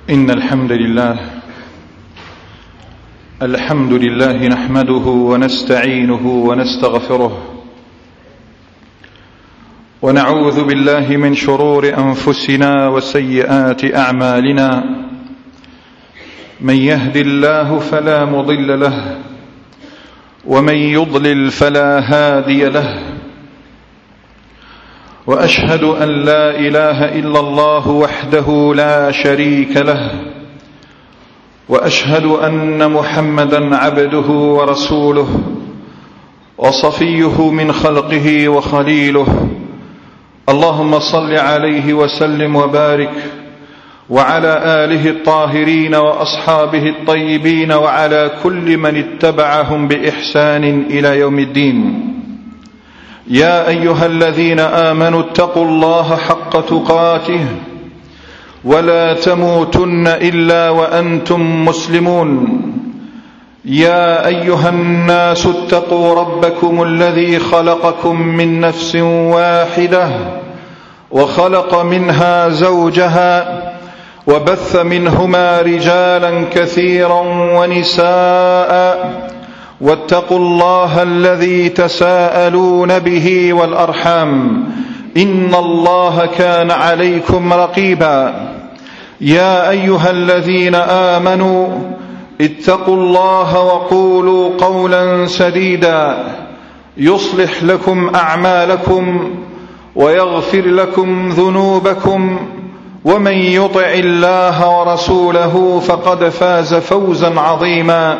إن الحمد لله نحمده ونستعينه ونستغفره ونعوذ بالله من شرور أنفسنا وسيئات أعمالنا. من يهد الله فلا مضل له ومن يضلل فلا هادي له، وأشهد أن لا إله إلا الله وحده لا شريك له، وأشهد أن محمدا عبده ورسوله وصفيه من خلقه وخليله. اللهم صل عليه وسلم وبارك وعلى آله الطاهرين وأصحابه الطيبين وعلى كل من اتبعهم بإحسان إلى يوم الدين. يا أيها الذين آمنوا اتقوا الله حق تقاته ولا تموتن إلا وأنتم مسلمون. يا أيها الناس اتقوا ربكم الذي خلقكم من نفس واحدة وخلق منها زوجها وبث منهما رجالا كثيرا ونساء، واتقوا الله الذي تساءلون به والأرحام إن الله كان عليكم رقيبا. يا أيها الذين آمنوا اتقوا الله وقولوا قولا سديدا يصلح لكم أعمالكم ويغفر لكم ذنوبكم، ومن يطع الله ورسوله فقد فاز فوزا عظيما.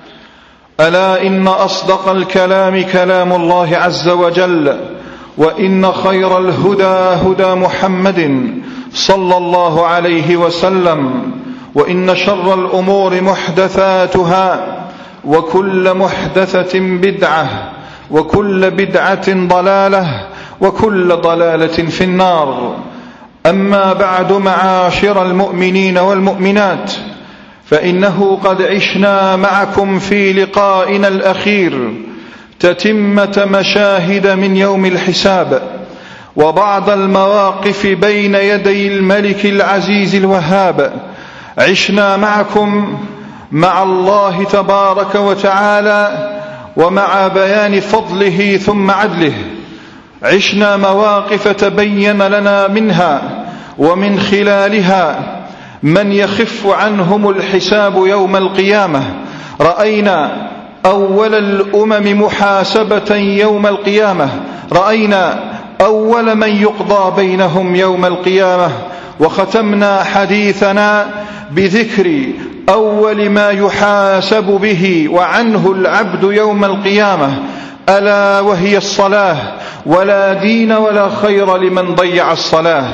ألا إن أصدق الكلام كلام الله عز وجل، وإن خير الهدى هدى محمد صلى الله عليه وسلم، وإن شر الأمور محدثاتها، وكل محدثة بدعة، وكل بدعة ضلالة، وكل ضلالة في النار. أما بعد، معاشر المؤمنين والمؤمنات، فإنه قد عشنا معكم في لقائنا الأخير تتمة مشاهد من يوم الحساب، وبعض المواقف بين يدي الملك العزيز الوهاب. عشنا معكم مع الله تبارك وتعالى ومع بيان فضله ثم عدله. عشنا مواقف تبين لنا منها ومن خلالها من يخف عنهم الحساب يوم القيامة. رأينا أول الأمم محاسبة يوم القيامة، رأينا أول من يقضى بينهم يوم القيامة، وختمنا حديثنا بذكر أول ما يحاسب به وعنه العبد يوم القيامة، ألا وهي الصلاة. ولا دين ولا خير لمن ضيع الصلاة.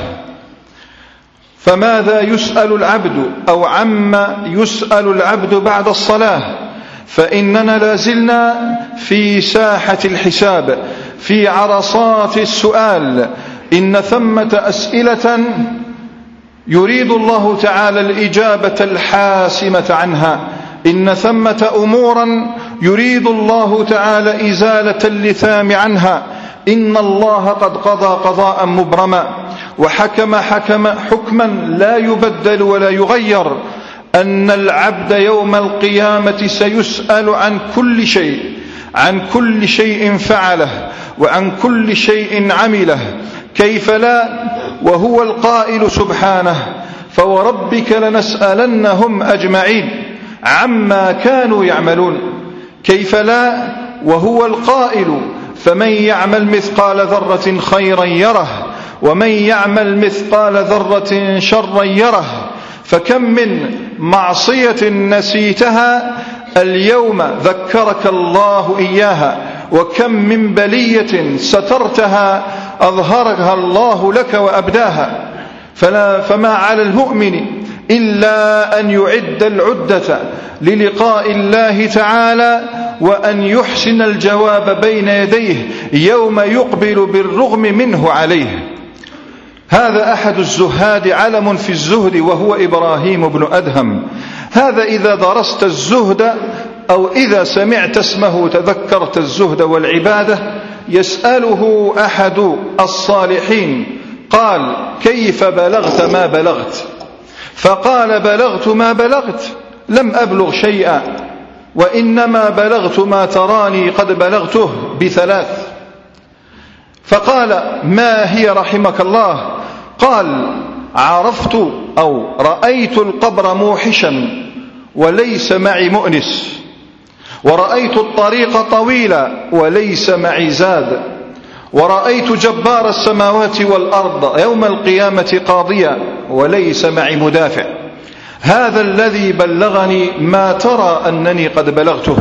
فماذا يسأل العبد أو عما يسأل العبد بعد الصلاة؟ فإننا لازلنا في ساحة الحساب، في عرصات السؤال. إن ثمة أسئلة يريد الله تعالى الإجابة الحاسمة عنها. إن ثمة أمورا يريد الله تعالى إزالة اللثام عنها. إن الله قد قضى قضاء مبرما وحكم حكما لا يبدل ولا يغير، أن العبد يوم القيامة سيسأل عن كل شيء، عن كل شيء فعله وعن كل شيء عمله. كيف لا وهو القائل سبحانه: فوربك لنسألنهم أجمعين عما كانوا يعملون. كيف لا وهو القائل: فمن يعمل مثقال ذرة خيرا يره ومن يعمل مثقال ذرة شرا يره. فكم من معصية نسيتها اليوم ذكرك الله إياها، وكم من بلية سترتها أظهرها الله لك وأبداها. فما على المؤمن إلا أن يعد العدة للقاء الله تعالى، وأن يحسن الجواب بين يديه يوم يقبل بالرغم منه عليه. هذا أحد الزهاد، علم في الزهد، وهو إبراهيم بن أدهم. هذا إذا درست الزهد أو إذا سمعت اسمه تذكرت الزهد والعبادة. يسأله أحد الصالحين قال: كيف بلغت ما بلغت؟ فقال: بلغت ما بلغت، لم أبلغ شيئا، وإنما بلغت ما تراني قد بلغته بثلاث. فقال: ما هي رحمك الله؟ قال: عرفت أو رأيت القبر موحشا وليس معي مؤنس، ورأيت الطريق طويلا وليس معي زاد، ورأيت جبار السماوات والأرض يوم القيامة قاضيا وليس معي مدافع. هذا الذي بلغني ما ترى أنني قد بلغته.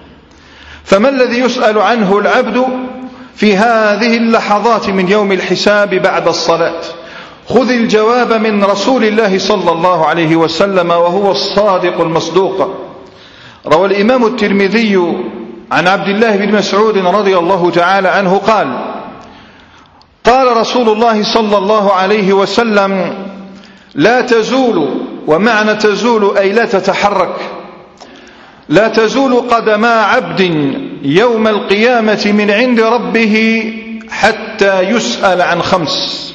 فما الذي يسأل عنه العبد في هذه اللحظات من يوم الحساب بعد الصلاة؟ خذ الجواب من رسول الله صلى الله عليه وسلم، وهو الصادق المصدوق. روى الإمام الترمذي عن عبد الله بن مسعود رضي الله تعالى عنه قال: قال رسول الله صلى الله عليه وسلم: لا تزول، ومعنى تزول أي لا تتحرك، لا تزول قدما عبد يوم القيامة من عند ربه حتى يسأل عن خمس: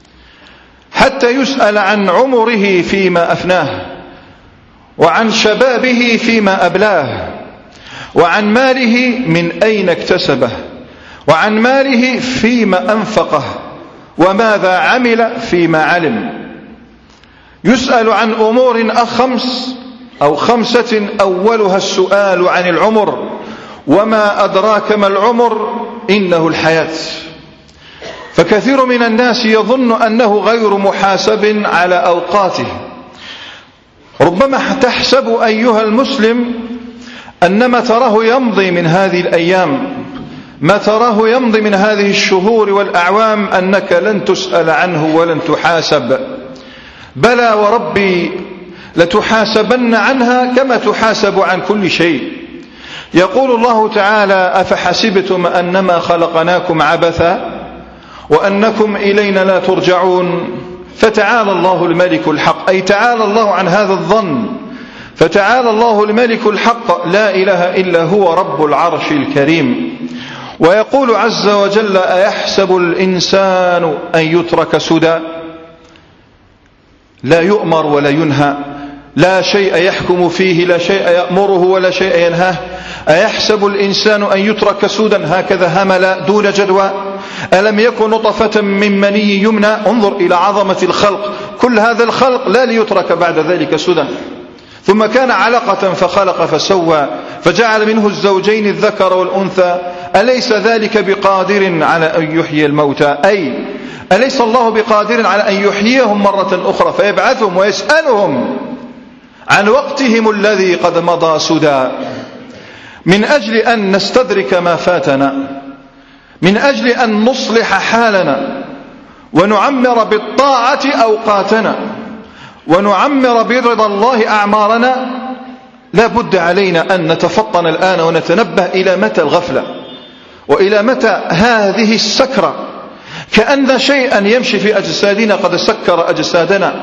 حتى يسأل عن عمره فيما أفناه، وعن شبابه فيما أبلاه، وعن ماله من أين اكتسبه، وعن ماله فيما أنفقه، وماذا عمل فيما علم. يسأل عن أمور خمس أو خمسة، أولها السؤال عن العمر، وما أدراك ما العمر؟ إنه الحياة. فكثير من الناس يظن أنه غير محاسب على أوقاته. ربما تحسب أيها المسلم أن ما تراه يمضي من هذه الأيام، ما تراه يمضي من هذه الشهور والأعوام، أنك لن تسأل عنه ولن تحاسب. بلى وربي لتحاسبن عنها كما تحاسب عن كل شيء. يقول الله تعالى: أفحسبتم أنما خلقناكم عبثا وأنكم إلينا لا ترجعون. فتعالى الله الملك الحق، أي تعالى الله عن هذا الظن، فتعالى الله الملك الحق لا إله إلا هو رب العرش الكريم. ويقول عز وجل: أيحسب الإنسان أن يترك سدى؟ لا يؤمر ولا ينهى، لا شيء يحكم فيه، لا شيء يأمره ولا شيء ينهاه. أيحسب الإنسان أن يترك سدى، هكذا هملا دون جدوى؟ ألم يكن نطفة من مني يمنى؟ انظر إلى عظمة الخلق، كل هذا الخلق لا ليترك بعد ذلك سدى. ثم كان علقة فخلق فسوى فجعل منه الزوجين الذكر والأنثى. أليس ذلك بقادر على أن يحيي الموتى؟ أي أليس الله بقادر على أن يحييهم مرة أخرى فيبعثهم ويسألهم عن وقتهم الذي قد مضى سدى؟ من أجل أن نستدرك ما فاتنا، من أجل أن نصلح حالنا ونعمر بالطاعة أوقاتنا ونعمر برضا الله أعمارنا، لا بد علينا أن نتفطن الآن ونتنبه إلى متى الغفلة وإلى متى هذه السكرة، كأن شيئا يمشي في أجسادنا قد سكر أجسادنا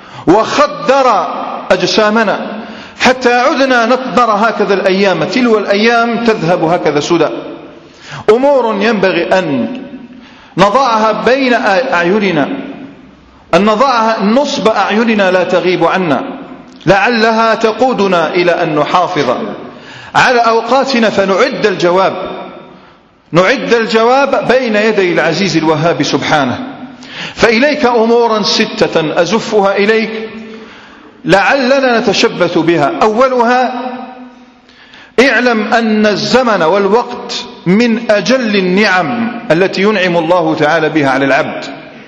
وخدر أجسامنا حتى عدنا نطبر هكذا الأيام تلو الأيام تذهب هكذا سدى. أمور ينبغي أن نضعها بين أعيننا، أن نضعها نصب أعيننا لا تغيب عنا، لعلها تقودنا إلى أن نحافظ على أوقاتنا فنعد الجواب، نعد الجواب بين يدي العزيز الوهاب سبحانه. فإليك أمورا 6 أزفها إليك لعلنا نتشبث بها. أولها: اعلم أن الزمن والوقت من أجل النعم التي ينعم الله تعالى بها على العبد،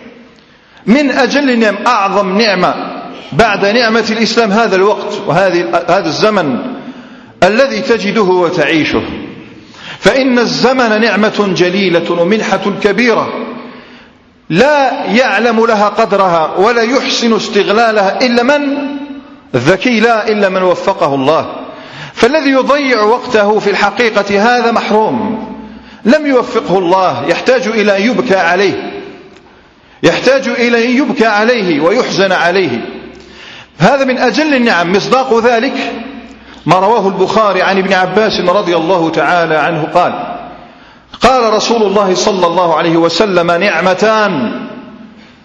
من أجل النعم. أعظم نعمة بعد نعمة الإسلام هذا الوقت وهذا الزمن الذي تجده وتعيشه. فإن الزمن نعمة جليلة ومنحة كبيرة لا يعلم لها قدرها ولا يحسن استغلالها إلا من الذكي، لا إلا من وفقه الله. فالذي يضيع وقته في الحقيقة هذا محروم، لم يوفقه الله، يحتاج إلى أن يبكى عليه، يحتاج إلى أن يبكى عليه ويحزن عليه. هذا من أجل النعم. مصداق ذلك ما رواه البخاري عن ابن عباس رضي الله تعالى عنه قال رسول الله صلى الله عليه وسلم: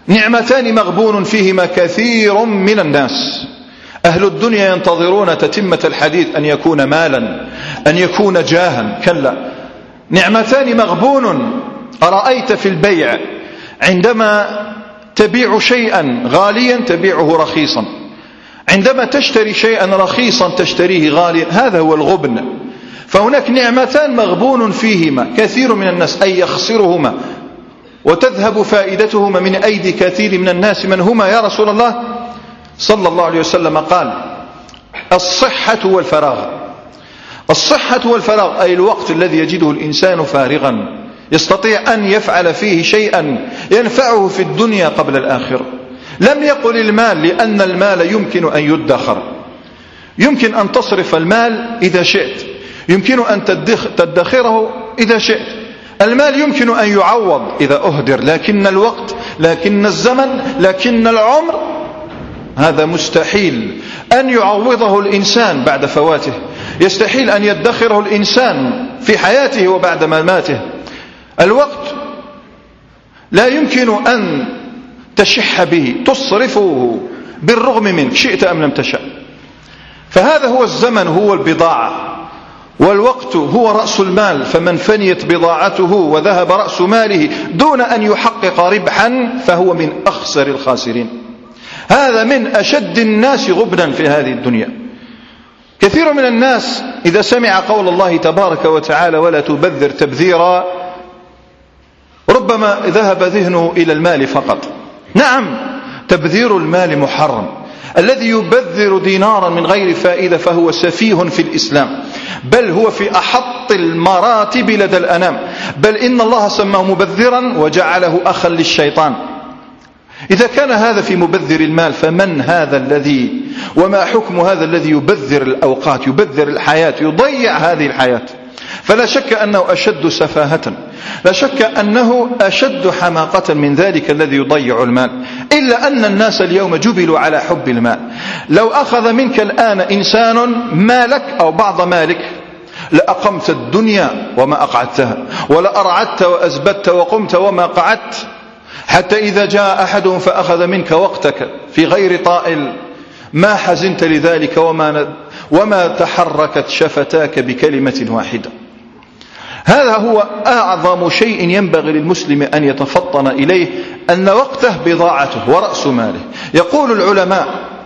نعمتان مغبون فيهما كثير من الناس. أهل الدنيا ينتظرون تتمة الحديث، أن يكون مالا، أن يكون جاها. كلا، نعمتان مغبون. أرأيت في البيع عندما تبيع شيئا غاليا تبيعه رخيصا، عندما تشتري شيئا رخيصا تشتريه غاليا، هذا هو الغبن. فهناك نعمتان مغبون فيهما كثير من الناس، أي يخسرهما وتذهب فائدتهما من أيدي كثير من الناس. من هما يا رسول الله؟ صلى الله عليه وسلم قال: الصحة والفراغ. الصحة والفراغ أي الوقت الذي يجده الإنسان فارغا يستطيع أن يفعل فيه شيئا ينفعه في الدنيا قبل الآخرة. لم يقل المال، لأن المال يمكن أن يدخر، يمكن أن تصرف المال إذا شئت، يمكن أن تدخره إذا شئت. المال يمكن أن يعوض إذا أهدر، لكن الوقت، لكن الزمن، لكن العمر، هذا مستحيل أن يعوضه الإنسان بعد فواته، يستحيل أن يدخره الإنسان في حياته وبعد مماته. الوقت لا يمكن أن تشح به، تصرفه بالرغم منك شئت أم لم تشأ. فهذا هو الزمن، هو البضاعة، والوقت هو رأس المال. فمن فنيت بضاعته وذهب رأس ماله دون أن يحقق ربحا فهو من أخسر الخاسرين. هذا من أشد الناس غبنا في هذه الدنيا. كثير من الناس إذا سمع قول الله تبارك وتعالى: ولا تبذر تبذيرا، ربما ذهب ذهنه إلى المال فقط. نعم، تبذير المال محرم. الذي يبذر دينارا من غير فائدة فهو سفيه في الإسلام، بل هو في أحط المراتب لدى الأنام، بل إن الله سماه مبذرا وجعله أخا للشيطان. إذا كان هذا في مبذر المال، فمن هذا الذي، وما حكم هذا الذي يبذر الأوقات، يبذر الحياة، يضيع هذه الحياة؟ فلا شك أنه أشد سفاهة، لا شك أنه أشد حماقة من ذلك الذي يضيع المال. إلا أن الناس اليوم جبلوا على حب المال. لو أخذ منك الآن إنسان مالك أو بعض مالك لأقمت الدنيا وما أقعدتها، ولأرعدت وأزبدت وقمت وما قعدت، حتى إذا جاء أحدهم فأخذ منك وقتك في غير طائل ما حزنت لذلك وما تحركت شفتاك بكلمة واحدة. هذا هو أعظم شيء ينبغي للمسلم أن يتفطن إليه، أن وقته بضاعته ورأس ماله. يقول العلماء: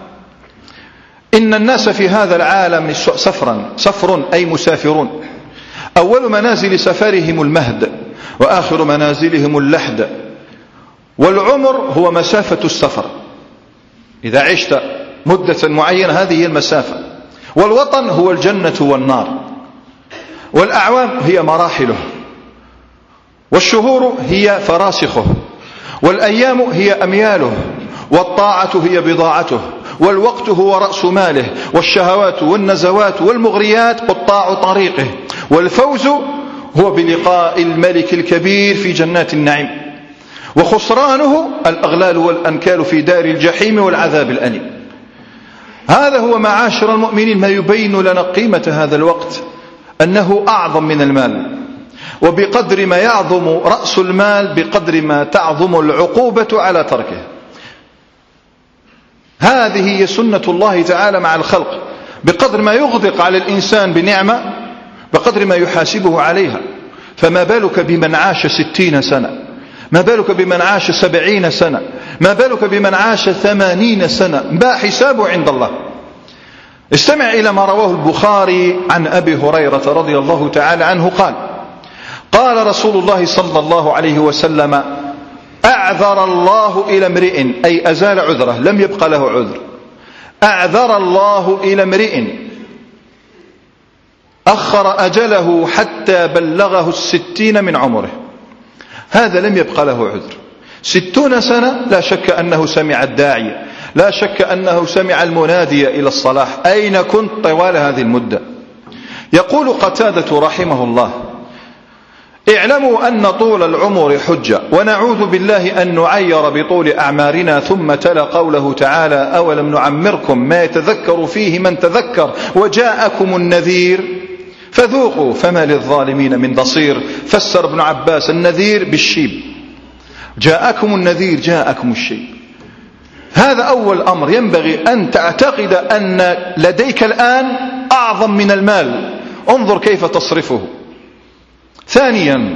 إن الناس في هذا العالم سفر أي مسافرون، أول منازل سفرهم المهد، وآخر منازلهم اللحد. والعمر هو مسافة السفر، إذا عشت مدة معينة هذه هي المسافة. والوطن هو الجنة والنار، والأعوام هي مراحله، والشهور هي فراسخه، والأيام هي أمياله، والطاعة هي بضاعته، والوقت هو رأس ماله، والشهوات والنزوات والمغريات قطاع طريقه، والفوز هو بلقاء الملك الكبير في جنات النعيم، وخسرانه الأغلال والأنكال في دار الجحيم والعذاب الأليم. هذا هو معاشر المؤمنين ما يبين لنا قيمة هذا الوقت، أنه أعظم من المال، وبقدر ما يعظم رأس المال بقدر ما تعظم العقوبة على تركه. هذه هي سنة الله تعالى مع الخلق، بقدر ما يغدق على الإنسان بنعمة بقدر ما يحاسبه عليها. فما بالك بمن عاش 60 سنة، ما بالك بمن عاش 70 سنة، ما بالك بمن عاش 80 سنة، ما حسابه عند الله. استمع إلى ما رواه البخاري عن أبي هريرة رضي الله تعالى عنه قال: قال رسول الله صلى الله عليه وسلم: أعذر الله إلى امرئ، أي أزال عذره، لم يبق له عذر. أعذر الله إلى امرئ أخر أجله حتى بلغه 60 من عمره. هذا لم يبق له عذر. 60 سنة لا شك أنه سمع الداعي، لا شك أنه سمع المنادي إلى الصلاح. أين كنت طوال هذه المدة؟ يقول قتادة رحمه الله: اعلموا أن طول العمر حجة، ونعوذ بالله أن نعير بطول أعمارنا. ثم تلا قوله تعالى: أولم نعمركم ما يتذكر فيه من تذكر وجاءكم النذير فذوقوا فما للظالمين من نصير. فسر ابن عباس النذير بالشيب، جاءكم النذير، جاءكم الشيء. هذا أول أمر ينبغي أن تعتقد أن لديك الآن أعظم من المال، انظر كيف تصرفه. ثانيا،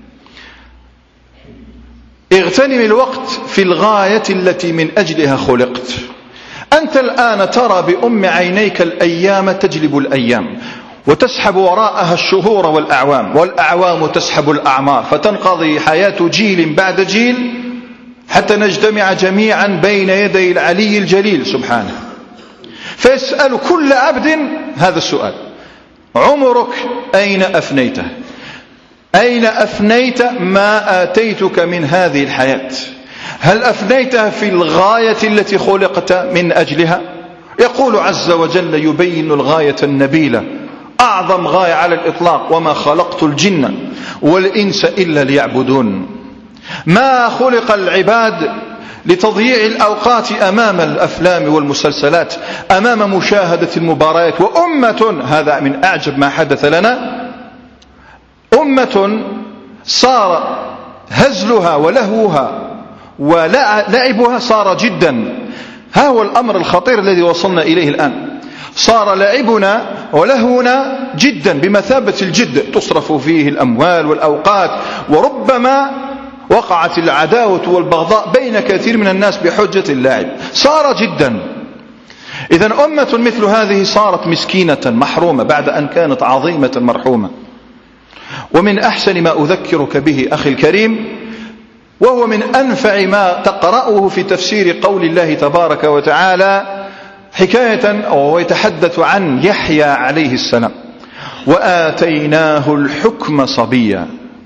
اغتنم الوقت في الغاية التي من أجلها خلقت. أنت الآن ترى بأم عينيك الأيام تجلب الأيام، وتسحب وراءها الشهور والأعوام، والأعوام تسحب الأعمار، فتنقضي حياة جيل بعد جيل حتى نجتمع جميعا بين يدي العلي الجليل سبحانه. فيسأل كل عبد هذا السؤال: عمرك أين أفنيته؟ أين أفنيت ما آتيتك من هذه الحياة؟ هل أفنيتها في الغاية التي خلقت من أجلها؟ يقول عز وجل يبين الغاية النبيلة، أعظم غاية على الإطلاق: وما خلقت الجن والإنس إلا ليعبدون. ما خلق العباد لتضييع الأوقات أمام الأفلام والمسلسلات، أمام مشاهدة المباريات. وأمة، هذا من أعجب ما حدث لنا، أمة صار هزلها ولهوها ولعبها صار جدا. ها هو الأمر الخطير الذي وصلنا إليه الآن. صار لعبنا ولهونا جدا بمثابة الجد، تصرف فيه الأموال والأوقات، وربما وقعت العداوة والبغضاء بين كثير من الناس بحجة اللعب. صار جدا. إذن أمة مثل هذه صارت مسكينة محرومة بعد أن كانت عظيمة مرحومة. ومن أحسن ما أذكرك به أخي الكريم، وهو من أنفع ما تقرأه في تفسير قول الله تبارك وتعالى، حكاية أو يتحدث عن يحيى عليه السلام: وآتيناه الحكم صبيا.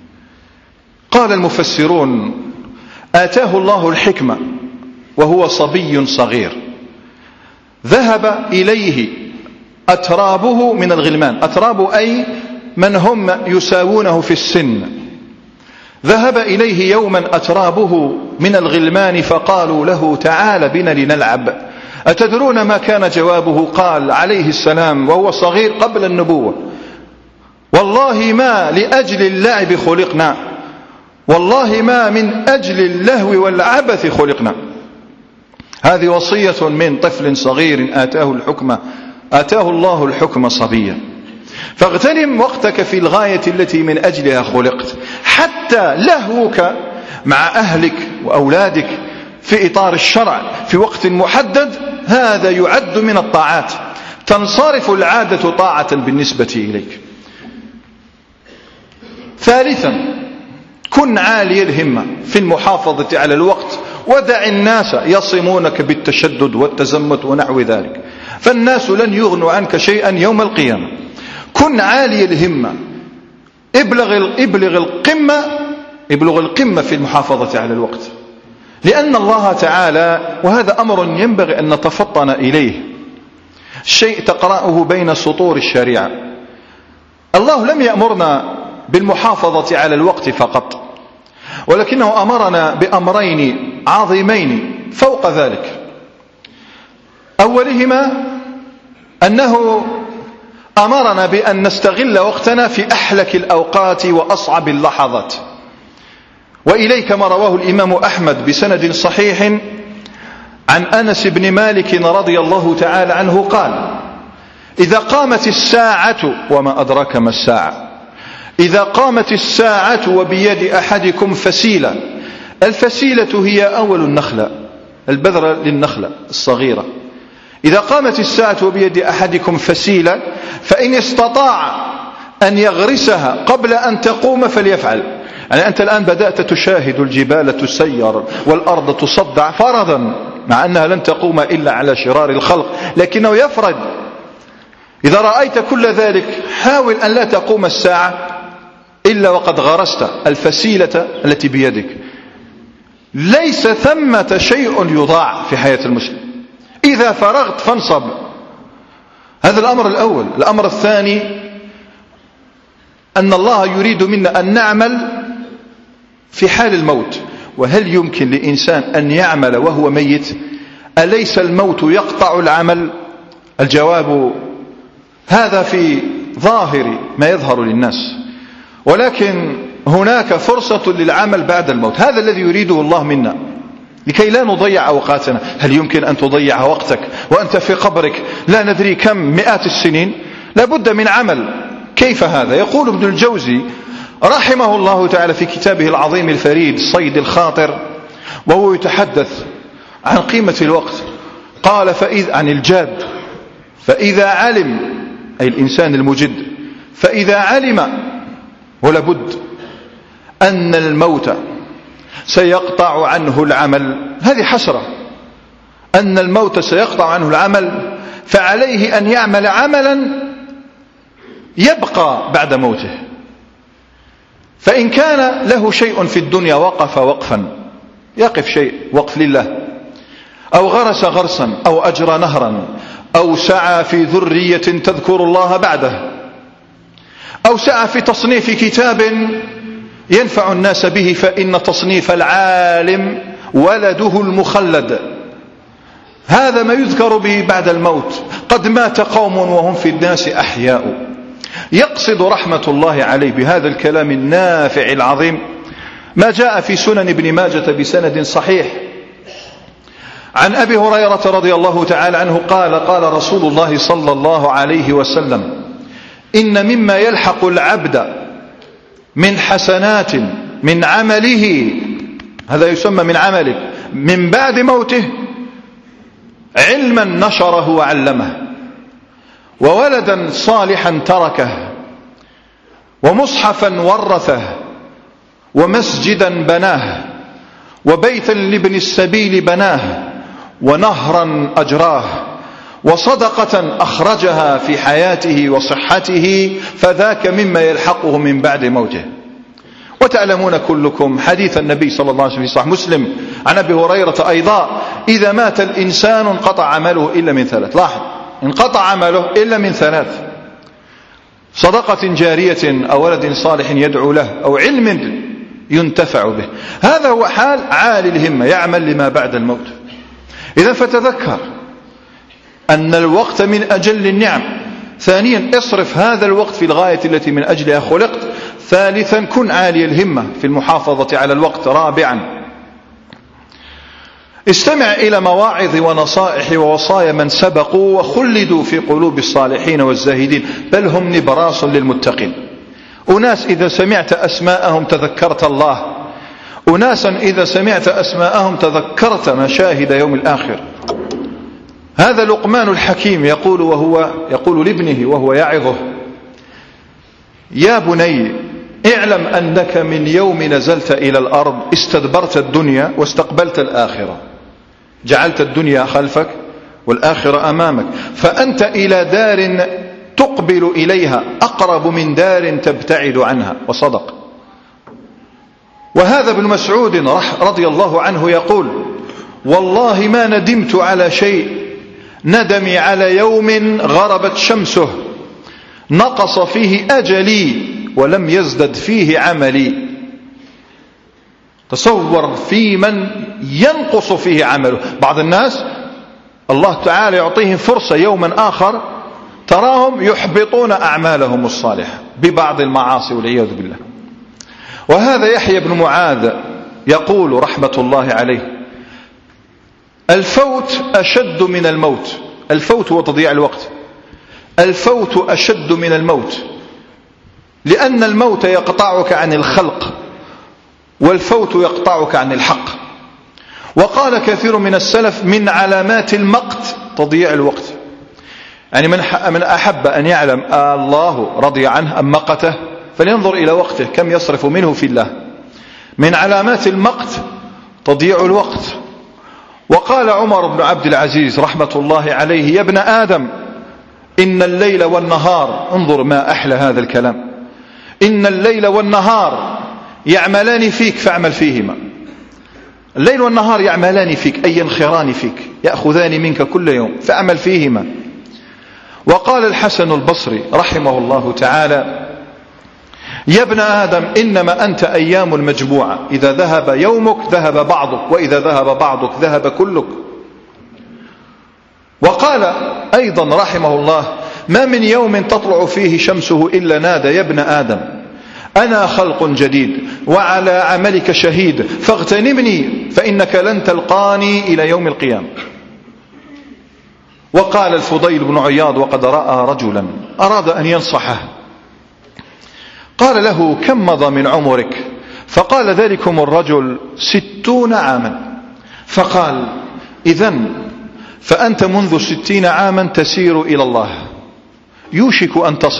قال المفسرون: آتاه الله الحكمة وهو صبي صغير، ذهب إليه أترابه من الغلمان. أتراب أي من هم يساوونه في السن. ذهب إليه يوما أترابه من الغلمان فقالوا له: تعال بنا لنلعب. أتدرون ما كان جوابه؟ قال عليه السلام وهو صغير قبل النبوة: والله ما لأجل اللعب خلقنا، والله ما من أجل اللهو والعبث خلقنا. هذه وصية من طفل صغير آتاه الله الحكم صبيا. فاغتنم وقتك في الغاية التي من أجلها خلقت. حتى لهوك مع أهلك وأولادك في إطار الشرع في وقت محدد، هذا يعد من الطاعات، تنصرف العادة طاعة بالنسبة إليك. ثالثا، كن عالي الهمة في المحافظة على الوقت، ودع الناس يصمونك بالتشدد والتزمت ونحو ذلك، فالناس لن يغنوا عنك شيئا يوم القيامة. كن عالي الهمة، ابلغ القمة في المحافظة على الوقت، لأن الله تعالى، وهذا أمر ينبغي أن نتفطن إليه، شيء تقرأه بين سطور الشريعة. الله لم يأمرنا بالمحافظة على الوقت فقط، ولكنه أمرنا بأمرين عظيمين فوق ذلك. أولهما أنه أمرنا بأن نستغل وقتنا في أحلك الأوقات وأصعب اللحظات. وإليك ما رواه الإمام أحمد بسند صحيح عن أنس بن مالك رضي الله تعالى عنه قال: إذا قامت الساعة، وما أدراك ما الساعة، إذا قامت الساعة وبيد أحدكم فسيلة. الفسيلة هي أول النخلة، البذرة للنخلة الصغيرة. إذا قامت الساعة وبيد أحدكم فسيلة فإن استطاع أن يغرسها قبل أن تقوم فليفعل. يعني أنت الآن بدأت تشاهد الجبال تسير والأرض تصدع فرضا، مع أنها لن تقوم إلا على شرار الخلق، لكنه يفرض. إذا رأيت كل ذلك حاول أن لا تقوم الساعة إلا وقد غرست الفسيلة التي بيدك. ليس ثمة شيء يضاع في حياة المسلم. إذا فرغت فانصب. هذا الأمر الأول. الأمر الثاني أن الله يريد منا أن نعمل في حال الموت. وهل يمكن لإنسان أن يعمل وهو ميت؟ أليس الموت يقطع العمل؟ الجواب هذا في ظاهر ما يظهر للناس، ولكن هناك فرصة للعمل بعد الموت. هذا الذي يريده الله منا لكي لا نضيع أوقاتنا. هل يمكن أن تضيع وقتك وأنت في قبرك لا ندري كم مئات السنين؟ لابد من عمل. كيف هذا؟ يقول ابن الجوزي رحمه الله تعالى في كتابه العظيم الفريد صيد الخاطر، وهو يتحدث عن قيمة الوقت، قال عن الجاد فإذا علم، أي الإنسان المجد، فإذا علم ولابد أن الموت سيقطع عنه العمل، هذه حسرة، أن الموت سيقطع عنه العمل، فعليه أن يعمل عملا يبقى بعد موته. فإن كان له شيء في الدنيا وقف وقفا، يقف شيء وقف لله، أو غرس غرسا، أو أجرى نهرا، أو سعى في ذرية تذكر الله بعده، أو سعى في تصنيف كتاب ينفع الناس به، فإن تصنيف العالم ولده المخلد. هذا ما يذكر به بعد الموت. قد مات قوم وهم في الناس أحياء. يقصد رحمة الله عليه بهذا الكلام النافع العظيم ما جاء في سنن ابن ماجة بسند صحيح عن أبي هريرة رضي الله تعالى عنه قال قال رسول الله صلى الله عليه وسلم: إن مما يلحق العبد من حسنات من عمله، هذا يسمى من عمله، من بعد موته علما نشره وعلمه، وولدا صالحا تركه، ومصحفا ورثه، ومسجدا بناه، وبيتا لابن السبيل بناه، ونهرا أجراه، وصدقة أخرجها في حياته وصحته، فذاك مما يلحقه من بعد موته. وتعلمون كلكم حديث النبي صلى الله عليه وسلم في صحيح مسلم عن أبي هريرة أيضا: إذا مات الإنسان انقطع عمله إلا من ثلاث. لاحظ، انقطع عمله إلا من ثلاث: صدقة جارية، أو ولد صالح يدعو له، أو علم ينتفع به. هذا هو حال عالي الهمة، يعمل لما بعد الموت. إذا فتذكر أن الوقت من أجل النعم. ثانيا، اصرف هذا الوقت في الغاية التي من أجلها خلقت. ثالثا، كن عالي الهمة في المحافظة على الوقت. رابعا، استمع إلى مواعظ ونصائح ووصايا من سبقوا وخلدوا في قلوب الصالحين والزاهدين، بل هم نبراس للمتقين. أناس إذا سمعت أسماءهم تذكرت الله، أناسا إذا سمعت أسماءهم تذكرت مشاهد يوم الآخر. هذا لقمان الحكيم يقول لابنه وهو يعظه: يا بني اعلم أنك من يوم نزلت إلى الأرض استدبرت الدنيا واستقبلت الآخرة، جعلت الدنيا خلفك والآخرة أمامك، فأنت إلى دار تقبل إليها أقرب من دار تبتعد عنها. وصدق. وهذا ابن مسعود رضي الله عنه يقول: والله ما ندمت على شيء ندمي على يوم غربت شمسه نقص فيه أجلي ولم يزدد فيه عملي. تصور في من ينقص فيه عمله. بعض الناس الله تعالى يعطيهم فرصة يوما آخر تراهم يحبطون أعمالهم الصالحة ببعض المعاصي والعياذ بالله. وهذا يحيى بن معاذ يقول رحمة الله عليه: الفوت أشد من الموت. الفوت هو تضييع الوقت. الفوت أشد من الموت، لأن الموت يقطعك عن الخلق، والفوت يقطعك عن الحق. وقال كثير من السلف: من علامات المقت تضييع الوقت. يعني من أحب أن يعلم الله رضي عنه أم مقته فلينظر إلى وقته كم يصرف منه في الله. من علامات المقت تضييع الوقت. وقال عمر بن عبد العزيز رحمة الله عليه: يا ابن آدم إن الليل والنهار، انظر ما أحلى هذا الكلام، إن الليل والنهار يعملان فيك فاعمل فيهما. الليل والنهار يعملان فيك، أي ينخران فيك، يأخذان منك كل يوم فاعمل فيهما. وقال الحسن البصري رحمه الله تعالى: يا ابن آدم إنما أنت أيام المجموعة، إذا ذهب يومك ذهب بعضك، وإذا ذهب بعضك ذهب كلك. وقال أيضا رحمه الله: ما من يوم تطلع فيه شمسه إلا نادى يا ابن آدم أنا خلق جديد وعلى عملك شهيد فاغتنمني فإنك لن تلقاني إلى يوم القيامة. وقال الفضيل بن عياض وقد رأى رجلا أراد أن ينصحه، قال له: كم مضى من عمرك؟ فقال ذلكم الرجل: 60 عاما. فقال: إذن فأنت منذ 60 عاما تسير إلى الله، يوشك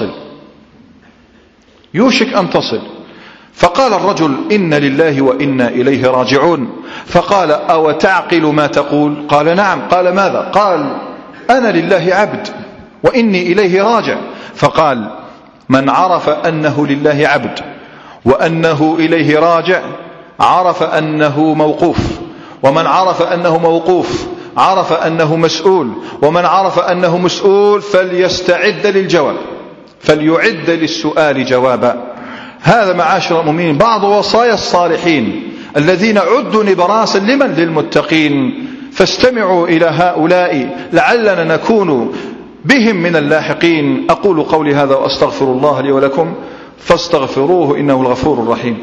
أن تصل. فقال الرجل: إن لله وإنا إليه راجعون. فقال: أو تعقل ما تقول؟ قال: نعم. قال: ماذا؟ قال: أنا لله عبد وإني إليه راجع. فقال: من عرف أنه لله عبد وأنه إليه راجع عرف أنه موقوف، ومن عرف أنه موقوف عرف أنه مسؤول، ومن عرف أنه مسؤول فليستعد للجواب، فليعد للسؤال جوابا. هذا معاشر المؤمنين بعض وصايا الصالحين الذين عدوا نبراسا للمتقين، فاستمعوا إلى هؤلاء لعلنا نكون بهم من اللاحقين. أقول قولي هذا وأستغفر الله لي ولكم فاستغفروه إنه الغفور الرحيم.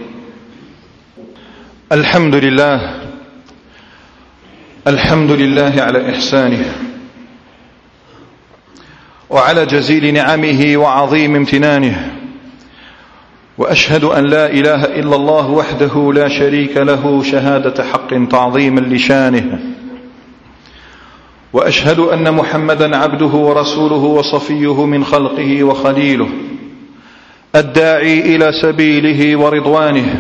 الحمد لله على إحسانه وعلى جزيل نعمه وعظيم امتنانه، وأشهد أن لا إله إلا الله وحده لا شريك له شهادة حق تعظيما لشانه، وأشهد أن محمدا عبده ورسوله وصفيه من خلقه وخليله الداعي إلى سبيله ورضوانه.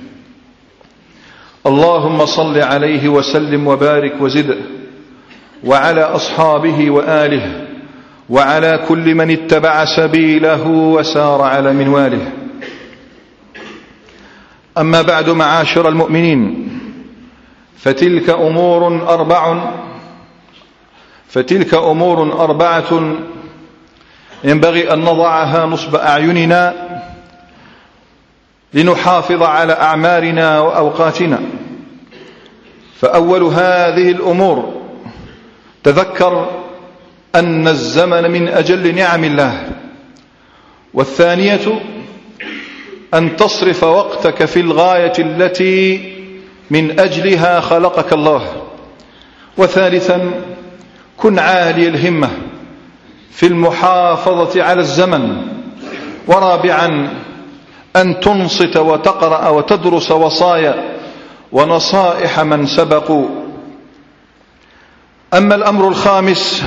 اللهم صل عليه وسلم وبارك وزد، وعلى أصحابه وآله، وعلى كل من اتبع سبيله وسار على منواله. أما بعد معاشر المؤمنين، فتلك أمور أربعة ينبغي أن نضعها نصب أعيننا لنحافظ على أعمارنا وأوقاتنا. فأول هذه الأمور تذكر أن الزمن من أجل نعم الله، والثانية أن تصرف وقتك في الغاية التي من أجلها خلقك الله، وثالثا كن عالي الهمة في المحافظة على الزمن، ورابعا أن تنصت وتقرأ وتدرس وصايا ونصائح من سبقوا. أما الأمر الخامس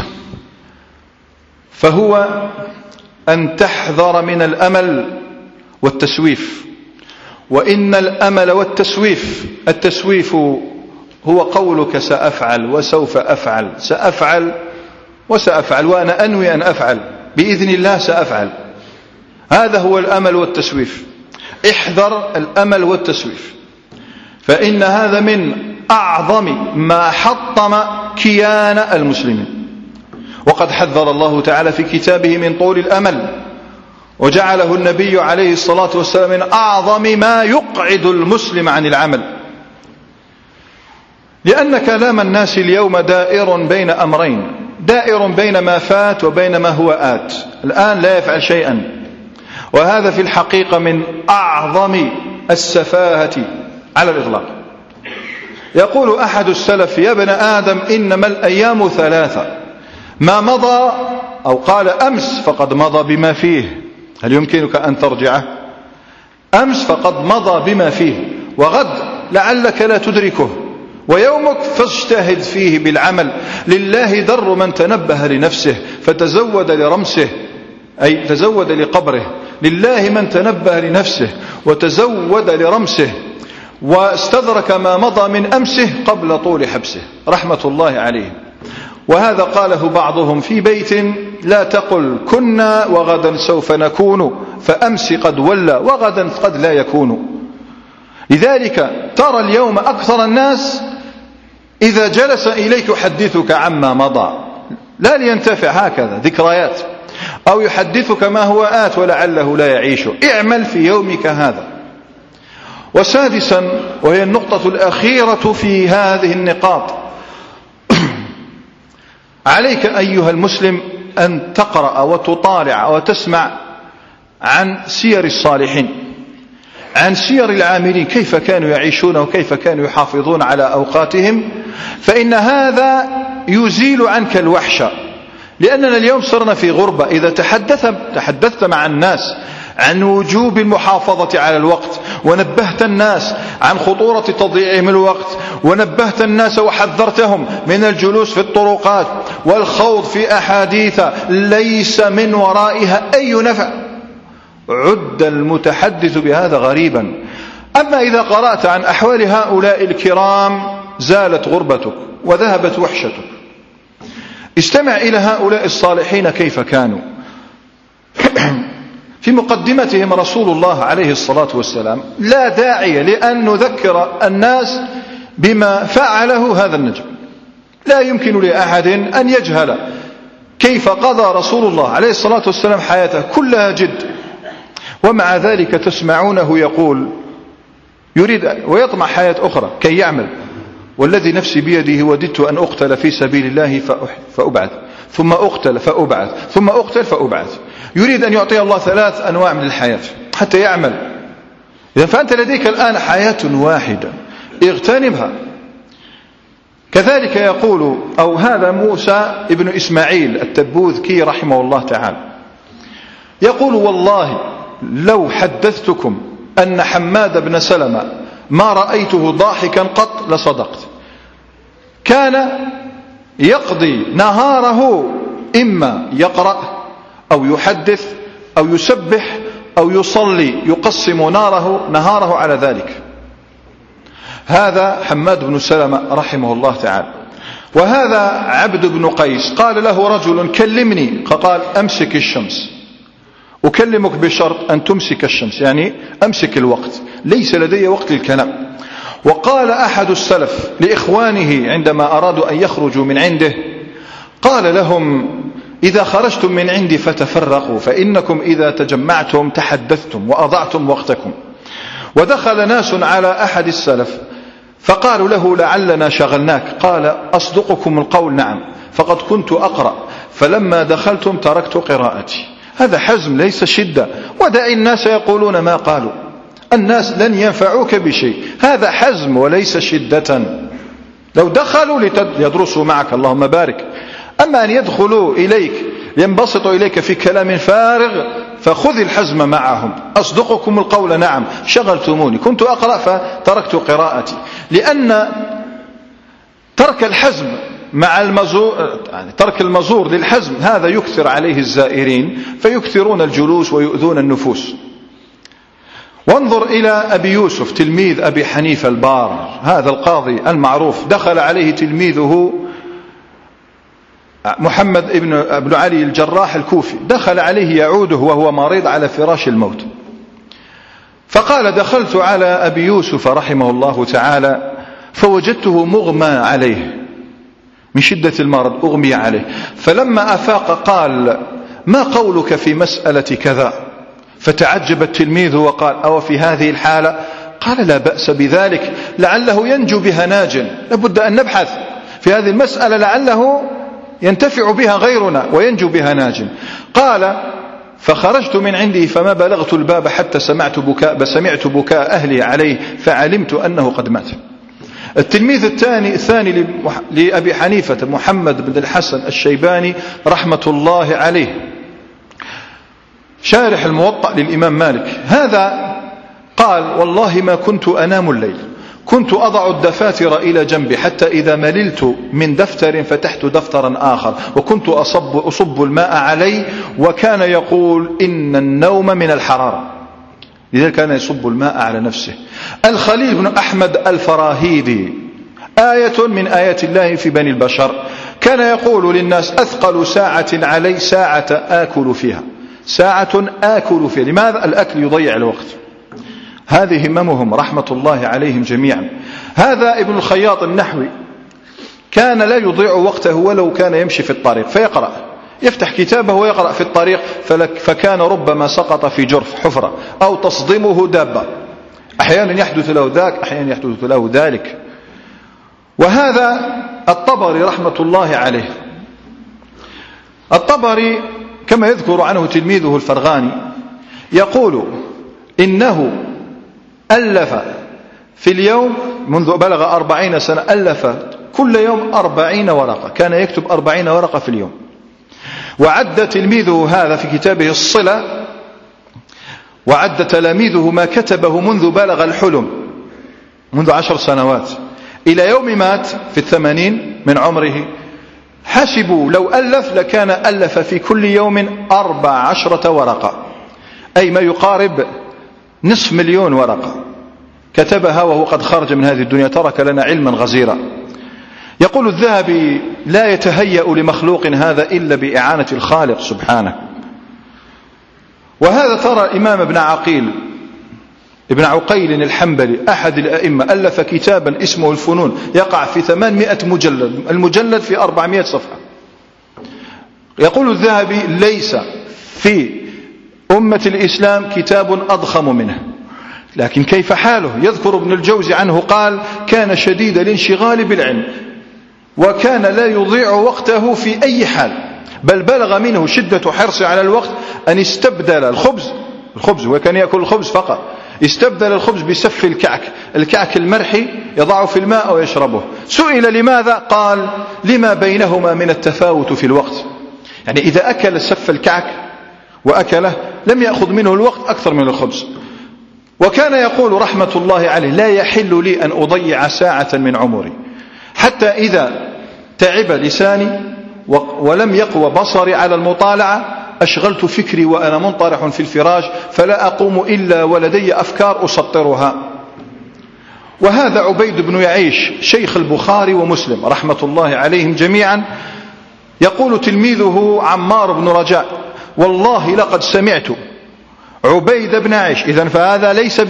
فهو أن تحذر من الأمل والتسويف. وإن الأمل والتسويف، التسويف هو قولك سأفعل وسوف أفعل، سأفعل وسأفعل، وأنا أنوي أن أفعل بإذن الله سأفعل. هذا هو الأمل والتسويف. احذر الأمل والتسويف، فإن هذا من أعظم ما حطم كيان المسلمين. وقد حذر الله تعالى في كتابه من طول الأمل، وجعله النبي عليه الصلاة والسلام من أعظم ما يقعد المسلم عن العمل، لأن كلام الناس اليوم دائر بين أمرين، دائر بين ما فات وبين ما هو آت. الآن لا يفعل شيئا، وهذا في الحقيقة من أعظم السفاهة على الإطلاق. يقول أحد السلف: يا ابن آدم إنما الأيام ثلاثة، ما مضى، أو قال أمس فقد مضى بما فيه، هل يمكنك أن ترجعه؟ أمس فقد مضى بما فيه، وغد لعلك لا تدركه، ويومك فاجتهد فيه بالعمل. لله در من تنبه لنفسه فتزود لرمسه، أي تزود لقبره. لله من تنبه لنفسه وتزود لرمسه، واستدرك ما مضى من أمسه قبل طول حبسه، رحمة الله عليه. وهذا قاله بعضهم في بيت: لا تقل كنا وغدا سوف نكون، فأمس قد ولى وغدا قد لا يكون. لذلك ترى اليوم أكثر الناس إذا جلس إليك يحدثك عما مضى، لا لينتفع، هكذا ذكريات، أو يحدثك ما هو آت ولعله لا يعيشه. اعمل في يومك هذا. وسادسا، وهي النقطة الأخيرة في هذه النقاط، عليك أيها المسلم أن تقرأ وتطالع وتسمع عن سير الصالحين، عن سير العاملين كيف كانوا يعيشون وكيف كانوا يحافظون على أوقاتهم، فإن هذا يزيل عنك الوحشة. لأننا اليوم صرنا في غربة. إذا تحدثت مع الناس عن وجوب المحافظة على الوقت، ونبهت الناس عن خطورة تضييعهم الوقت، ونبهت الناس وحذرتهم من الجلوس في الطرقات والخوض في أحاديث ليس من ورائها أي نفع، عد المتحدث بهذا غريبا. أما إذا قرأت عن أحوال هؤلاء الكرام زالت غربتك وذهبت وحشتك. استمع إلى هؤلاء الصالحين كيف كانوا. في مقدمتهم رسول الله عليه الصلاة والسلام. لا داعي لأن نذكر الناس بما فعله هذا النجم. لا يمكن لأحد أن يجهل كيف قضى رسول الله عليه الصلاة والسلام حياته كلها جد، ومع ذلك تسمعونه يقول يريد ويطمع حياة أخرى كي يعمل. والذي نفسي بيده وددت أن أقتل في سبيل الله فأبعث، ثم أقتل فأبعث، ثم أقتل فأبعث. يريد أن يعطي الله 3 أنواع من الحياة حتى يعمل. إذا فأنت لديك الآن حياة واحدة اغتنمها. كذلك يقول أو هذا موسى ابن إسماعيل التبوذكي رحمه الله تعالى يقول: والله لو حدثتكم أن حماد بن سلمة ما رأيته ضاحكا قط لصدقت. كان يقضي نهاره إما يقرأ أو يحدث أو يسبح أو يصلي، يقسم نهاره على ذلك. هذا حماد بن سلمة رحمه الله تعالى. وهذا عبد بن قيس قال له رجل: كلمني، فقال: أمسك الشمس، أكلمك بشرط أن تمسك الشمس، يعني أمسك الوقت، ليس لدي وقت للكلام. وقال أحد السلف لإخوانه عندما أرادوا أن يخرجوا من عنده، قال لهم: إذا خرجتم من عندي فتفرقوا، فإنكم إذا تجمعتم تحدثتم وأضعتم وقتكم. ودخل ناس على أحد السلف فقالوا له: لعلنا شغلناك. قال: أصدقكم القول نعم، فقد كنت أقرأ، فلما دخلتم تركت قراءتي. هذا حزم ليس شدة. ودع الناس يقولون ما قالوا، الناس لن ينفعوك بشيء. هذا حزم وليس شدة. لو دخلوا ليدرسوا معك اللهم بارك، أما أن يدخلوا إليك ينبسطوا إليك في كلام فارغ فخذ الحزم معهم. أصدقكم القول نعم، شغلتموني، كنت أقرأ فتركت قراءتي. لأن ترك الحزم مع المزور، يعني ترك المزور للحزم، هذا يكثر عليه الزائرين فيكثرون الجلوس ويؤذون النفوس. وانظر إلى أبي يوسف تلميذ أبي حنيفة البار، هذا القاضي المعروف. دخل عليه تلميذه محمد ابن علي الجراح الكوفي، دخل عليه يعوده وهو مريض على فراش الموت، فقال: دخلت على أبي يوسف رحمه الله تعالى فوجدته مغمى عليه من شدة المرض، أغمي عليه. فلما أفاق قال: ما قولك في مسألة كذا؟ فتعجب التلميذ وقال: أو في هذه الحالة؟ قال: لا بأس بذلك، لعله ينجو بها ناج، لابد أن نبحث في هذه المسألة لعله ينتفع بها غيرنا وينجو بها ناج. قال: فخرجت من عندي فما بلغت الباب حتى سمعت بكاء أهلي عليه فعلمت أنه قد مات. التلميذ الثاني لأبي حنيفة محمد بن الحسن الشيباني رحمة الله عليه، شارح الموطأ للإمام مالك، هذا قال: والله ما كنت أنام الليل، كنت أضع الدفاتر إلى جنبي حتى إذا مللت من دفتر فتحت دفترا آخر، وكنت أصب الماء علي، وكان يقول: إن النوم من الحرارة، لذلك كان يصب الماء على نفسه. الخليل بن أحمد الفراهيدي، آية من آيات الله في بني البشر، كان يقول للناس: أثقل ساعة علي ساعة آكل فيها، ساعة آكل فيها. لماذا؟ الأكل يضيع الوقت. هذه هممهم رحمة الله عليهم جميعا. هذا ابن الخياط النحوي كان لا يضيع وقته ولو كان يمشي في الطريق فيقرأ، يفتح كتابه ويقرأ في الطريق، فكان ربما سقط في جرف حفرة أو تصدمه دابة، أحيانا يحدث له ذاك، أحيانا يحدث له ذلك. وهذا الطبري رحمة الله عليه، الطبري كما يذكر عنه تلميذه الفرغاني يقول: إنه ألف في اليوم منذ بلغ 40 سنة، ألف كل يوم 40 ورقة، كان يكتب 40 ورقة في اليوم. وعد تلميذه هذا في كتابه الصلة، وعد تلاميذه ما كتبه منذ بلغ الحلم، منذ 10 سنوات إلى يوم مات في 80 من عمره. حسبوا لو ألف لكان ألف في كل يوم 14 ورقة، أي ما يقارب 500,000 ورقة كتبها وهو قد خرج من هذه الدنيا، ترك لنا علما غزيرا. يقول الذهبي: لا يتهيأ لمخلوق هذا إلا بإعانة الخالق سبحانه. وهذا ترى الإمام ابن عقيل الحنبلي أحد الأئمة ألف كتابا اسمه الفنون، يقع في 800 مجلد، المجلد في 400 صفحة. يقول الذهبي: ليس في أمة الإسلام كتاب أضخم منه. لكن كيف حاله؟ يذكر ابن الجوزي عنه قال: كان شديد الانشغال بالعلم، وكان لا يضيع وقته في أي حال، بل بلغ منه شدة حرصه على الوقت أن استبدل الخبز وكان يأكل الخبز فقط، استبدل الخبز بسف الكعك المرحي يضعه في الماء ويشربه. سئل لماذا؟ قال: لما بينهما من التفاوت في الوقت. يعني إذا أكل سف الكعك وأكله لم يأخذ منه الوقت أكثر من الخبز. وكان يقول رحمة الله عليه: لا يحل لي أن أضيع ساعة من عمري، حتى إذا تعب لساني ولم يقوى بصري على المطالعة أشغلت فكري وأنا منطرح في الفراش، فلا أقوم إلا ولدي أفكار أسطرها. وهذا عبيد بن يعيش شيخ البخاري ومسلم رحمة الله عليهم جميعا. يقول تلميذه عمار بن رجاء: والله لقد سمعت عبيد بن يعيش، إذن فهذا ليس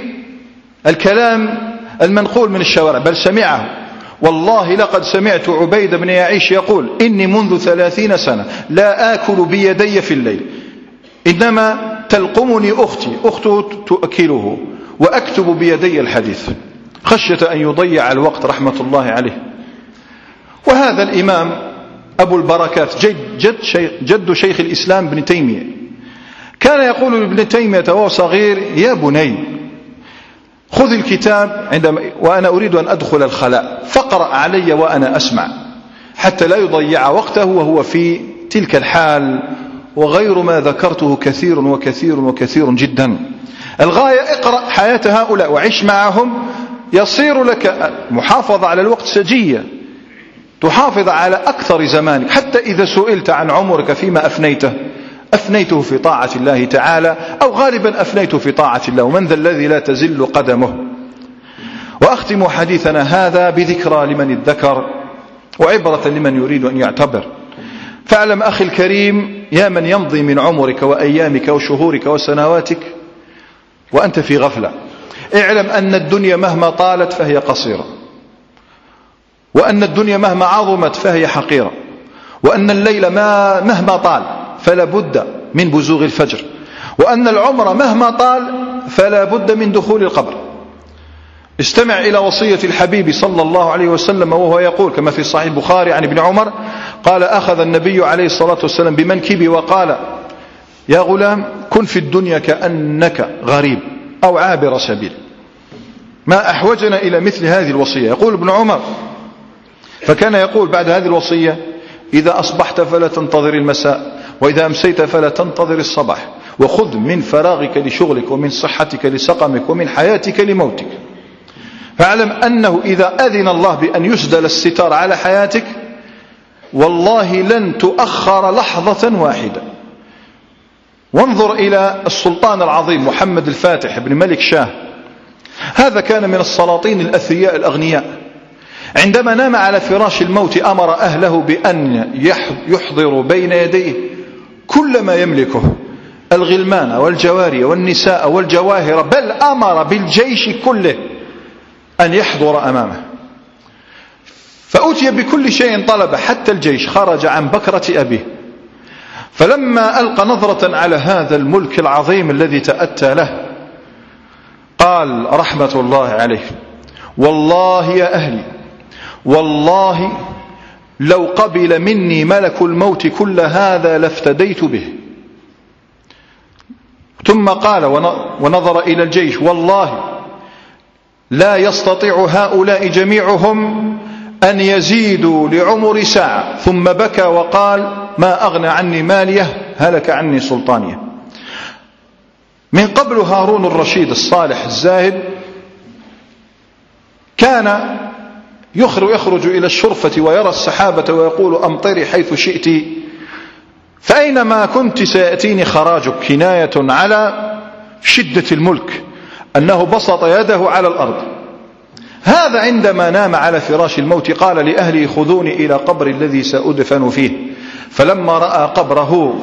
بالكلام المنقول من الشوارع بل سمعه، والله لقد سمعت عبيد بن يعيش يقول: إني منذ 30 سنة لا آكل بيدي في الليل، إنما تلقمني أخته تؤكله، وأكتب بيدي الحديث خشية أن يضيع الوقت رحمة الله عليه. وهذا الإمام أبو البركات جد شيخ الإسلام ابن تيمية كان يقول لابن تيمية وهو صغير: يا بني خذ الكتاب وأنا أريد أن أدخل الخلاء فقرأ علي وأنا أسمع، حتى لا يضيع وقته وهو في تلك الحال. وغير ما ذكرته كثير وكثير وكثير جدا. الغاية اقرأ حياة هؤلاء وعيش معهم، يصير لك محافظة على الوقت سجية، تحافظ على أكثر زمانك، حتى إذا سئلت عن عمرك فيما أفنيته في طاعة الله تعالى، أو غالبا أفنيته في طاعة الله، ومن ذا الذي لا تزل قدمه. وأختم حديثنا هذا بذكرى لمن ادذكر وعبرة لمن يريد أن يعتبر. فاعلم أخي الكريم، يا من يمضي من عمرك وأيامك وشهورك وسنواتك وأنت في غفلة، اعلم أن الدنيا مهما طالت فهي قصيرة، وأن الدنيا مهما عظمت فهي حقيرة، وأن الليل مهما طال فلا بد من بزوغ الفجر، وأن العمر مهما طال فلا بد من دخول القبر. استمع إلى وصية الحبيب صلى الله عليه وسلم وهو يقول كما في صحيح البخاري عن ابن عمر قال: أخذ النبي عليه الصلاة والسلام بمنكبي وقال: يا غلام كن في الدنيا كأنك غريب أو عابر سبيل. ما أحوجنا إلى مثل هذه الوصية. يقول ابن عمر: فكان يقول بعد هذه الوصية: إذا أصبحت فلا تنتظر المساء، وإذا أمسيت فلا تنتظر الصباح، وخذ من فراغك لشغلك، ومن صحتك لسقمك، ومن حياتك لموتك. فاعلم أنه إذا أذن الله بأن يسدل الستار على حياتك والله لن تؤخر لحظة واحدة. وانظر إلى السلطان العظيم محمد الفاتح بن ملك شاه، هذا كان من السلاطين الأثرياء الأغنياء. عندما نام على فراش الموت أمر أهله بأن يحضروا بين يديه كل ما يملكه، الغلمان والجواري والنساء والجواهر، بل أمر بالجيش كله أن يحضر أمامه. فأتي بكل شيء طلب، حتى الجيش خرج عن بكرة أبيه. فلما ألقى نظرة على هذا الملك العظيم الذي تأتى له قال رحمة الله عليه: والله يا أهلي، والله لو قبل مني ملك الموت كل هذا لافتديت به. ثم قال ونظر إلى الجيش: والله لا يستطيع هؤلاء جميعهم أن يزيدوا لعمر ساعة، ثم بكى وقال ما أغنى عني ماليه هلك عني سلطانيه. من قبل هارون الرشيد الصالح الزاهد كان يخرج إلى الشرفة ويرى السحابة ويقول أمطري حيث شئت، فأينما كنت سيأتيني خراجك، كناية على شدة الملك، أنه بسط يده على الأرض. هذا عندما نام على فراش الموت قال لأهله خذوني إلى قبر الذي سأدفن فيه، فلما رأى قبره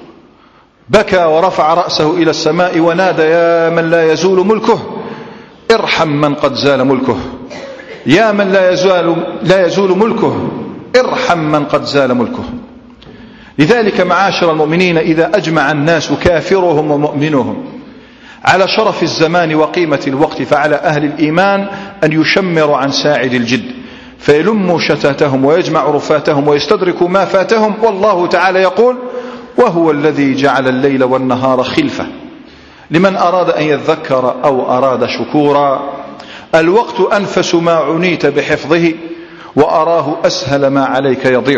بكى ورفع رأسه إلى السماء ونادى يا من لا يزول ملكه ارحم من قد زال ملكه، يا من لا يزول ملكه ارحم من قد زال ملكه. لذلك معاشر المؤمنين إذا أجمع الناس كافرهم ومؤمنهم على شرف الزمان وقيمة الوقت، فعلى أهل الإيمان أن يشمروا عن ساعد الجد فيلموا شتاتهم ويجمع رفاتهم ويستدركوا ما فاتهم. والله تعالى يقول وهو الذي جعل الليل والنهار خلفة لمن أراد أن يذكر أو أراد شكورا. الوقت أنفس ما عنيت بحفظه وأراه أسهل ما عليك يضيع.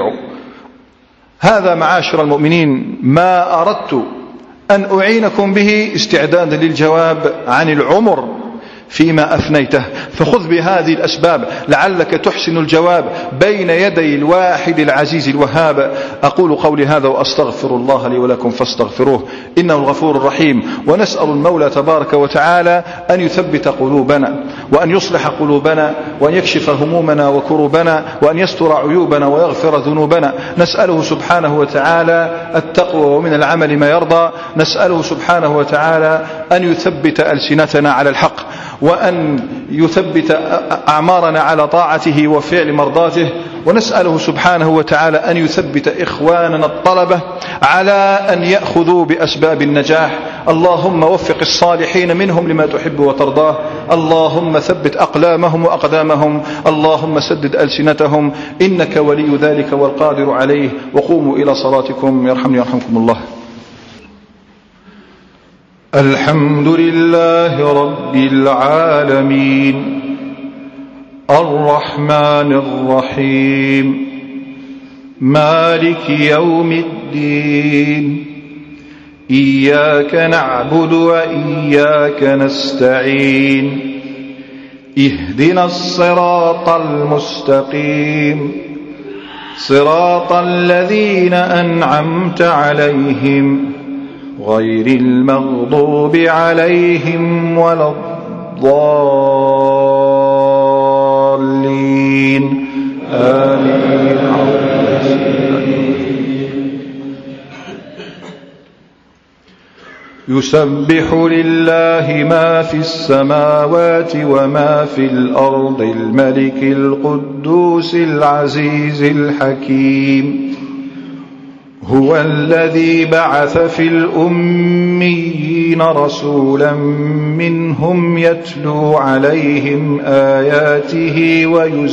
هذا معاشر المؤمنين ما أردت أن أعينكم به استعدادا للجواب عن العمر فيما أفنيته، فخذ بهذه الأسباب لعلك تحسن الجواب بين يدي الواحد العزيز الوهاب. أقول قولي هذا وأستغفر الله لي ولكم فاستغفروه إنه الغفور الرحيم. ونسأل المولى تبارك وتعالى أن يثبت قلوبنا وأن يصلح قلوبنا وأن يكشف همومنا وكروبنا وأن يستر عيوبنا ويغفر ذنوبنا. نسأله سبحانه وتعالى التقوى ومن العمل ما يرضى. نسأله سبحانه وتعالى أن يثبت ألسنتنا على الحق وأن يثبت أعمارنا على طاعته وفعل مرضاته. ونسأله سبحانه وتعالى أن يثبت إخواننا الطلبة على أن يأخذوا بأسباب النجاح. اللهم وفق الصالحين منهم لما تحب وترضاه. اللهم ثبت أقلامهم وأقدامهم. اللهم سدد ألسنتهم إنك ولي ذلك والقادر عليه. وقوموا إلى صلاتكم يرحمني يرحمكم الله. الحمد لله رب العالمين الرحمن الرحيم مالك يوم الدين إياك نعبد وإياك نستعين اهدنا الصراط المستقيم صراط الذين أنعمت عليهم غير المغضوب عليهم ولا الضالين آمين. يسبح لله ما في السماوات وما في الأرض الملك القدوس العزيز الحكيم هو الذي بعث في الأميين رسولا منهم يتلو عليهم آياته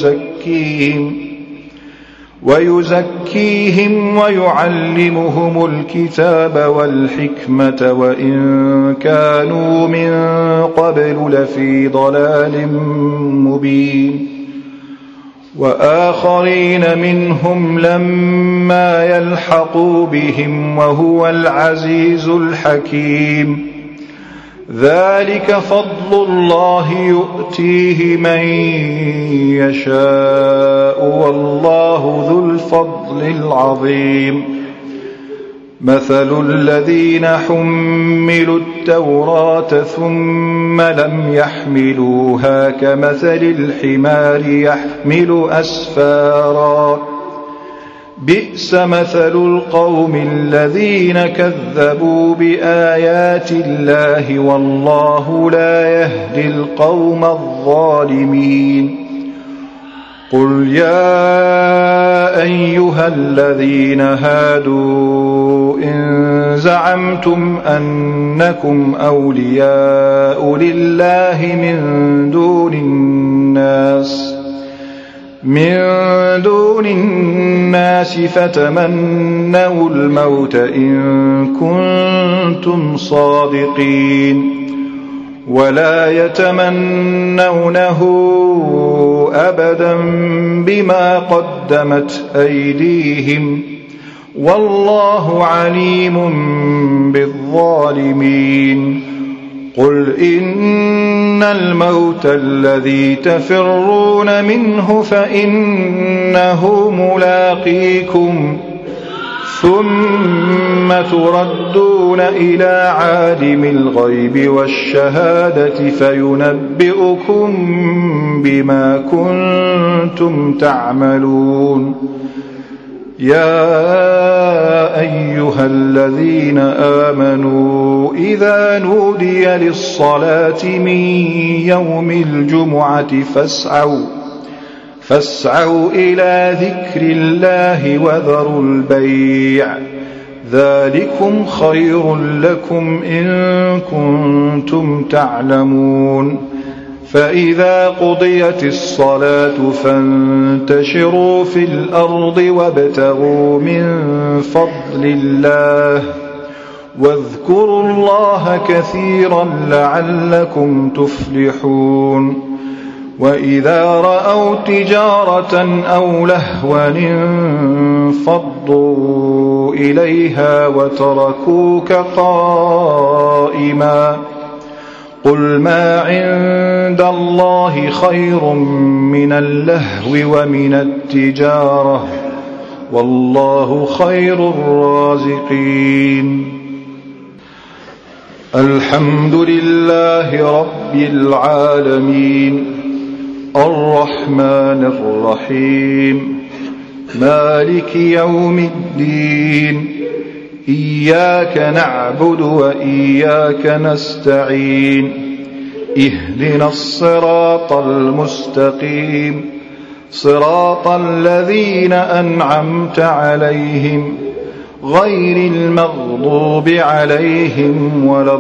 ويزكيهم ويعلمهم الكتاب والحكمة وإن كانوا من قبل لفي ضلال مبين وآخرين منهم لما يلحقوا بهم وهو العزيز الحكيم ذلك فضل الله يؤتيه من يشاء والله ذو الفضل العظيم مثل الذين حملوا التوراة ثم لم يحملوها كمثل الحمار يحمل أسفارا بئس مثل القوم الذين كذبوا بآيات الله والله لا يهدي القوم الظالمين قل يا أيها الذين هادوا إن زعمتم أنكم أولياء لله من دون الناس فتمنوا الموت إن كنتم صادقين ولا يتمنونه أبدا بما قدمت أيديهم والله عليم بالظالمين. قل إن الموت الذي تفرون منه فإنه ملاقيكم ثم تردون إلى عالم الغيب والشهادة فينبئكم بما كنتم تعملون. يا أيها الذين آمنوا إذا نودي للصلاة من يوم الجمعة فاسعوا إلى ذكر الله وذروا البيع ذلكم خير لكم إن كنتم تعلمون. فإذا قضيت الصلاة فانتشروا في الأرض وابتغوا من فضل الله واذكروا الله كثيرا لعلكم تفلحون. وإذا رأوا تجارة أو لهوا انفضوا إليها وتركوك قائما قل ما عند الله خير من اللهو ومن التجارة والله خير الرازقين. الحمد لله رب العالمين الرحمن الرحيم مالك يوم الدين إياك نعبد وإياك نستعين اهدنا الصراط المستقيم صراط الذين أنعمت عليهم غير المغضوب عليهم ولا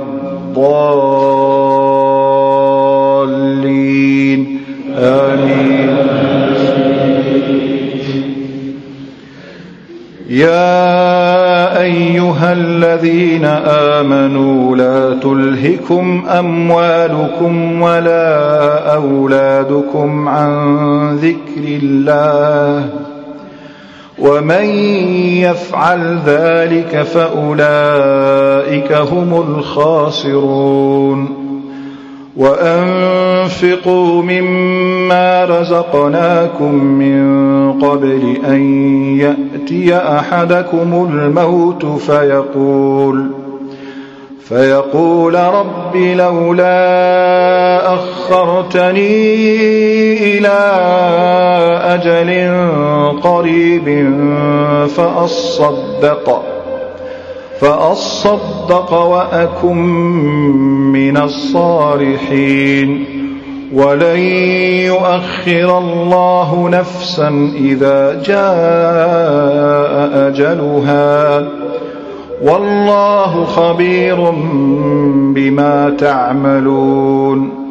الضالين آمين. يا أيها الذين آمنوا لا تلهكم أموالكم ولا أولادكم عن ذكر الله ومن يفعل ذلك فأولئك هم الخاسرون. وأنفقوا مما رزقناكم من قبل أن يأتي أحدكم الموت فيقول رب لولا أخرتني إلى أجل قريب فأصدق وأكن من الصالحين ولن يؤخر الله نفسا إذا جاء أجلها والله خبير بما تعملون.